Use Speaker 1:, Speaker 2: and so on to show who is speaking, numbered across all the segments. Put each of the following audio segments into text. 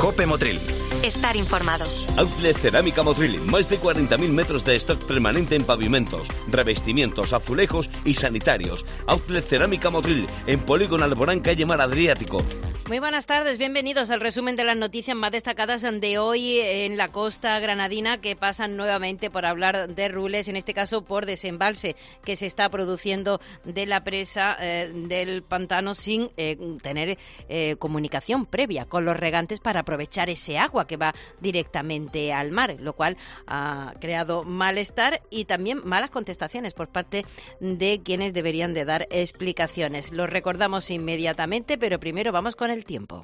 Speaker 1: COPE Motril.
Speaker 2: Estar informado.
Speaker 3: Outlet Cerámica Motril, más de 40.000 metros de stock permanente en pavimentos, revestimientos, azulejos y sanitarios. Outlet Cerámica Motril, en Polígono Alborán, calle Mar Adriático.
Speaker 4: Muy buenas tardes, bienvenidos al resumen de las noticias más destacadas de hoy en la costa granadina, que pasan nuevamente por hablar de Rules, en este caso por desembalse que se está produciendo de la presa del pantano sin tener comunicación previa con los regantes para aprovechar ese agua que va directamente al mar, lo cual ha creado malestar y también malas contestaciones por parte de quienes deberían de dar explicaciones. Lo recordamos inmediatamente, pero primero vamos con el tiempo.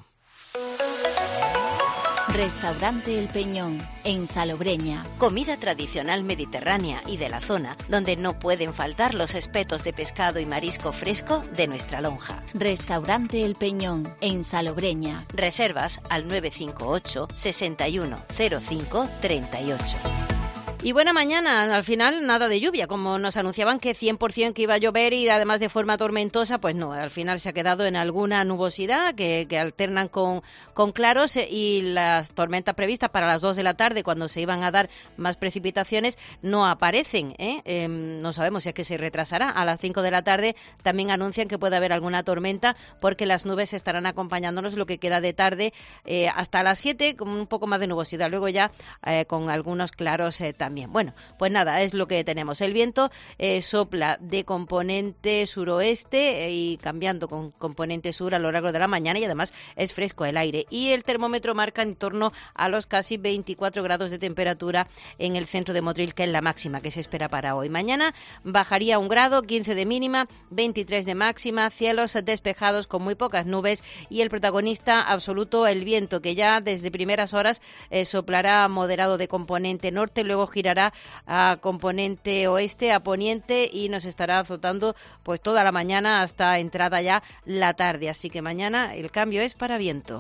Speaker 5: Restaurante El Peñón, en Salobreña.
Speaker 2: Comida tradicional mediterránea y de la zona, donde no pueden faltar los espetos de pescado y marisco fresco de nuestra lonja.
Speaker 5: Restaurante El Peñón, en Salobreña.
Speaker 2: Reservas al 958 61 05 38.
Speaker 4: Y buena mañana, al final nada de lluvia, como nos anunciaban que 100% que iba a llover y además de forma tormentosa, pues no, al final se ha quedado en alguna nubosidad que alternan con claros y las tormentas previstas para las 2 de la tarde, cuando se iban a dar más precipitaciones, no aparecen, no sabemos si es que se retrasará. A las 5 de la tarde también anuncian que puede haber alguna tormenta porque las nubes estarán acompañándonos lo que queda de tarde hasta las 7 con un poco más de nubosidad, luego ya con algunos claros también. Bueno, pues nada, es lo que tenemos. El viento sopla de componente suroeste y cambiando con componente sur a lo largo de la mañana, y además es fresco el aire. Y el termómetro marca en torno a los casi 24 grados de temperatura en el centro de Motril, que es la máxima que se espera para hoy. Mañana bajaría 1 grado, 15 de mínima, 23 de máxima, cielos despejados con muy pocas nubes y el protagonista absoluto, el viento, que ya desde primeras horas soplará moderado de componente norte, luego girará a componente oeste, a poniente, y nos estará azotando pues toda la mañana hasta entrada ya la tarde. Así que mañana el cambio es para viento.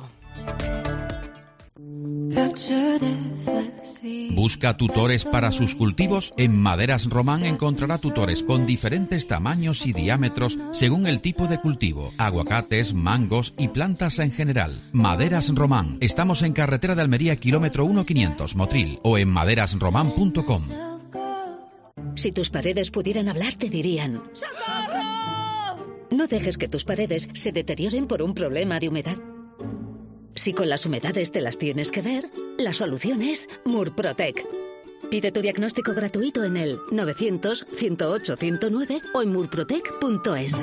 Speaker 6: ¿Busca tutores para sus cultivos? En Maderas Román encontrará tutores con diferentes tamaños y diámetros según el tipo de cultivo, aguacates, mangos y plantas en general. Maderas Román. Estamos en carretera de Almería, kilómetro 1500, Motril, o en maderasromán.com.
Speaker 7: Si tus paredes pudieran hablar, te dirían: ¡socorro! No dejes que tus paredes se deterioren por un problema de humedad. Si con las humedades te las tienes que ver, la solución es Murprotec. Pide tu diagnóstico gratuito en el 900-108-109 o en murprotec.es.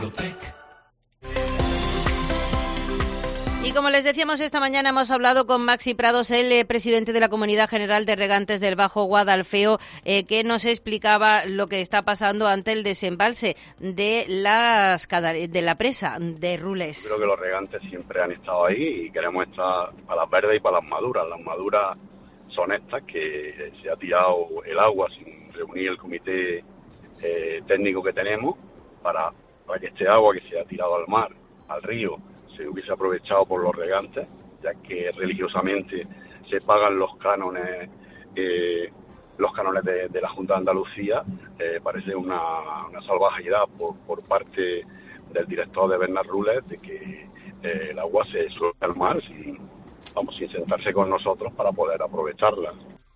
Speaker 4: Y como les decíamos, esta mañana hemos hablado con Maxi Prados, el presidente de la Comunidad General de Regantes del Bajo Guadalfeo, que nos explicaba lo que está pasando ante el desembalse de la presa de Rules.
Speaker 8: Creo que los regantes siempre han estado ahí y queremos estar para las verdes y para las maduras. Las maduras son estas, que se ha tirado el agua sin reunir el comité técnico que tenemos para que este agua que se ha tirado al mar, al río, se hubiese aprovechado por los regantes, ya que religiosamente se pagan los cánones de la Junta de Andalucía. Parece una salvajidad por parte del director de Bernat Rules de que el agua se suelte al mar sin sentarse con nosotros para poder aprovecharla.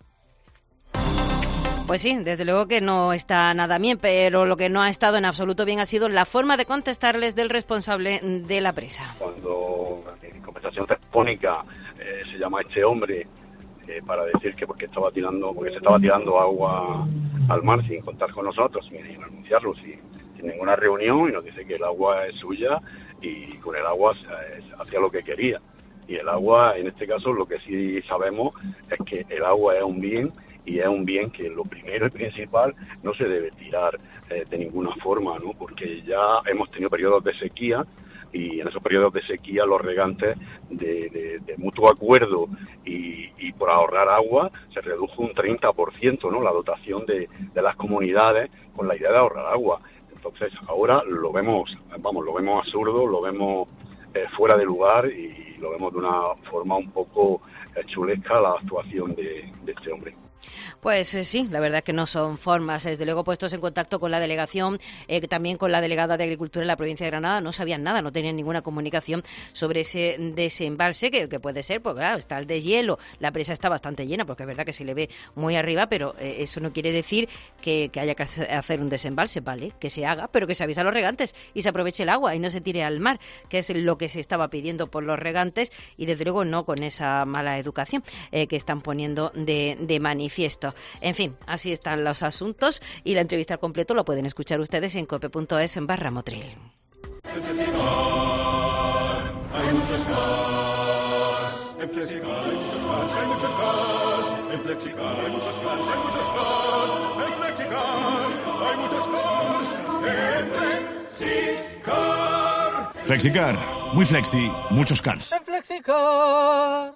Speaker 4: Pues sí, desde luego que no está nada bien, pero lo que no ha estado en absoluto bien ha sido la forma de contestarles del responsable de la presa.
Speaker 8: Cuando en conversación telefónica se llama a este hombre para decir que porque se estaba tirando agua al mar sin contar con nosotros, sin anunciarlo, sin ninguna reunión, y nos dice que el agua es suya y con el agua hacía lo que quería. Y el agua, en este caso, lo que sí sabemos es que el agua es un bien, y es un bien que lo primero y principal no se debe tirar de ninguna forma, ¿no? Porque ya hemos tenido periodos de sequía, y en esos periodos de sequía los regantes de mutuo acuerdo y por ahorrar agua se redujo un 30%, ¿no? La dotación de las comunidades con la idea de ahorrar agua. Entonces ahora lo vemos absurdo, lo vemos fuera de lugar, y lo vemos de una forma un poco chulesca la actuación de este hombre.
Speaker 4: Pues sí, la verdad es que no son formas. Desde luego, puestos en contacto con la delegación, también con la delegada de Agricultura en la provincia de Granada, no sabían nada, no tenían ninguna comunicación sobre ese desembalse, que puede ser, porque claro, está el deshielo, la presa está bastante llena, porque es verdad que se le ve muy arriba, pero eso no quiere decir que haya que hacer un desembalse, ¿vale? Que se haga, pero que se avise a los regantes y se aproveche el agua y no se tire al mar, que es lo que se estaba pidiendo por los regantes, y desde luego no con esa mala educación que están poniendo de manifiesto. En fin, así están los asuntos, y la entrevista al completo lo pueden escuchar ustedes en cope.es/Motril.
Speaker 1: En Flexicar hay muchos cars. En Flexicar hay muchos cars, hay muchos cars. En Flexicar hay muchos cars, hay muchos cars. En Flexicar hay muchos cars. En Flexicar.
Speaker 9: Flexicar, muy flexi, muchos cars.
Speaker 4: En Flexicar.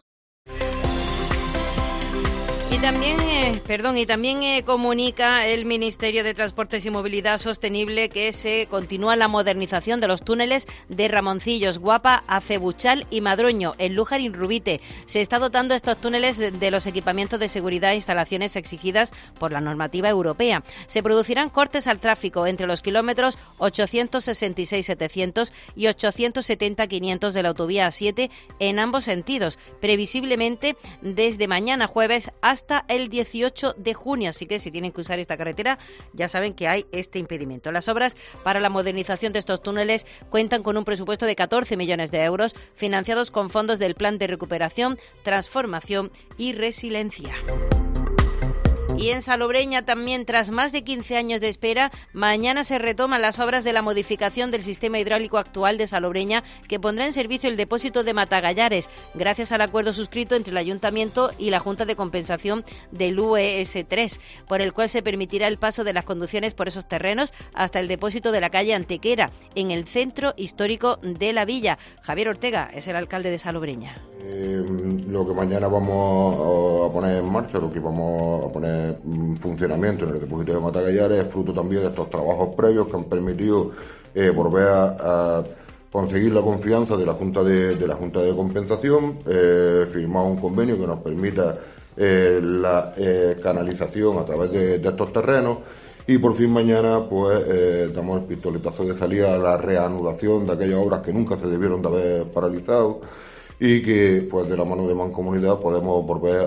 Speaker 4: Y también comunica el Ministerio de Transportes y Movilidad Sostenible que se continúa la modernización de los túneles de Ramoncillos, Guapa, Acebuchal y Madroño, en Lújar y Rubite. Se está dotando estos túneles de los equipamientos de seguridad e instalaciones exigidas por la normativa europea. Se producirán cortes al tráfico entre los kilómetros 866-700 y 870-500 de la autovía A7 en ambos sentidos, previsiblemente desde mañana jueves hasta el 18 de junio, así que si tienen que usar esta carretera ya saben que hay este impedimento. Las obras para la modernización de estos túneles cuentan con un presupuesto de 14 millones de euros financiados con fondos del Plan de Recuperación, Transformación y Resiliencia. Y en Salobreña también, tras más de 15 años de espera, mañana se retoman las obras de la modificación del sistema hidráulico actual de Salobreña, que pondrá en servicio el depósito de Matagallares, gracias al acuerdo suscrito entre el Ayuntamiento y la Junta de Compensación del UES3, por el cual se permitirá el paso de las conducciones por esos terrenos hasta el depósito de la calle Antequera, en el centro histórico de la villa. Javier Ortega es el alcalde de Salobreña.
Speaker 10: Lo que mañana vamos a poner en marcha, lo que vamos a poner en funcionamiento en el depósito de Matagallares, es fruto también de estos trabajos previos que han permitido volver a conseguir la confianza de la Junta de Compensación, firmar un convenio que nos permita la canalización a través de estos terrenos, y por fin mañana pues damos el pistoletazo de salida a la reanudación de aquellas obras que nunca se debieron de haber paralizado, y que pues de la mano de Mancomunidad podemos volver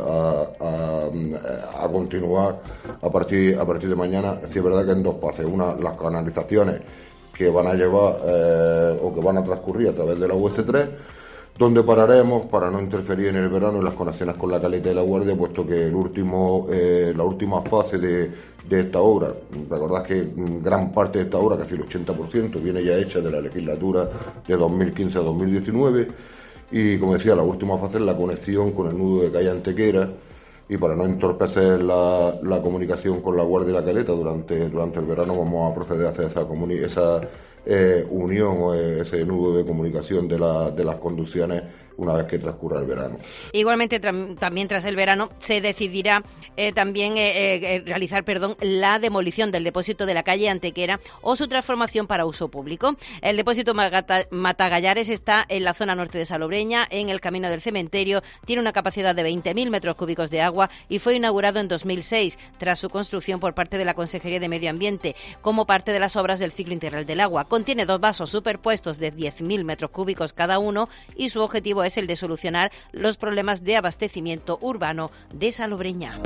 Speaker 10: a continuar a partir de mañana. Sí, es verdad que en dos fases: una, las canalizaciones que van a llevar o que van a transcurrir a través de la UES3, donde pararemos para no interferir en el verano en las conexiones con la Caleta y la Guardia, puesto que la última fase de esta obra, recordad que gran parte de esta obra, casi el 80%, viene ya hecha de la legislatura de 2015 a 2019, y como decía, la última fase es la conexión con el nudo de calle Antequera, y para no entorpecer la comunicación con la Guardia y la Caleta durante el verano, vamos a proceder a hacer esa unión o ese nudo de comunicación de las conducciones una vez que transcurra el verano.
Speaker 4: Igualmente, también tras el verano se decidirá también realizar la demolición del depósito de la calle Antequera o su transformación para uso público. El depósito Matagallares está en la zona norte de Salobreña, en el camino del cementerio, tiene una capacidad de 20.000 metros cúbicos de agua y fue inaugurado en 2006 tras su construcción por parte de la Consejería de Medio Ambiente como parte de las obras del ciclo integral del agua. Contiene dos vasos superpuestos de 10.000 metros cúbicos cada uno, y su objetivo es el de solucionar los problemas de abastecimiento urbano de Salobreña.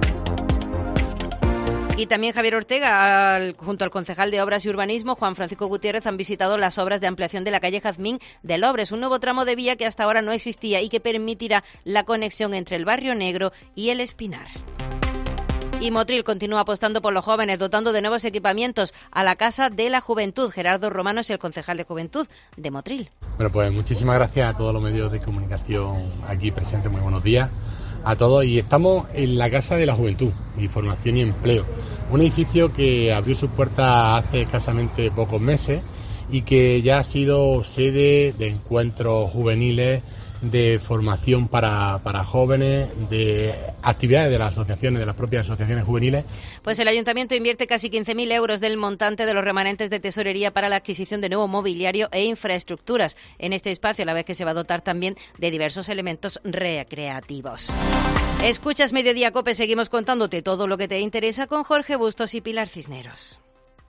Speaker 4: Y también Javier Ortega, junto al concejal de Obras y Urbanismo, Juan Francisco Gutiérrez, han visitado las obras de ampliación de la calle Jazmín de Lobres, un nuevo tramo de vía que hasta ahora no existía y que permitirá la conexión entre el Barrio Negro y el Espinar. Y Motril continúa apostando por los jóvenes, dotando de nuevos equipamientos a la Casa de la Juventud. Gerardo Romano es el concejal de Juventud de Motril.
Speaker 11: Bueno, pues muchísimas gracias a todos los medios de comunicación aquí presentes. Muy buenos días a todos. Y estamos en la Casa de la Juventud, Información y Empleo. Un edificio que abrió sus puertas hace escasamente pocos meses y que ya ha sido sede de encuentros juveniles de formación para jóvenes, de actividades de las asociaciones, de las propias asociaciones juveniles.
Speaker 4: Pues el Ayuntamiento invierte casi 15.000 euros del montante de los remanentes de tesorería para la adquisición de nuevo mobiliario e infraestructuras en este espacio, a la vez que se va a dotar también de diversos elementos recreativos. Escuchas Mediodía COPE, seguimos contándote todo lo que te interesa con Jorge Bustos y Pilar Cisneros.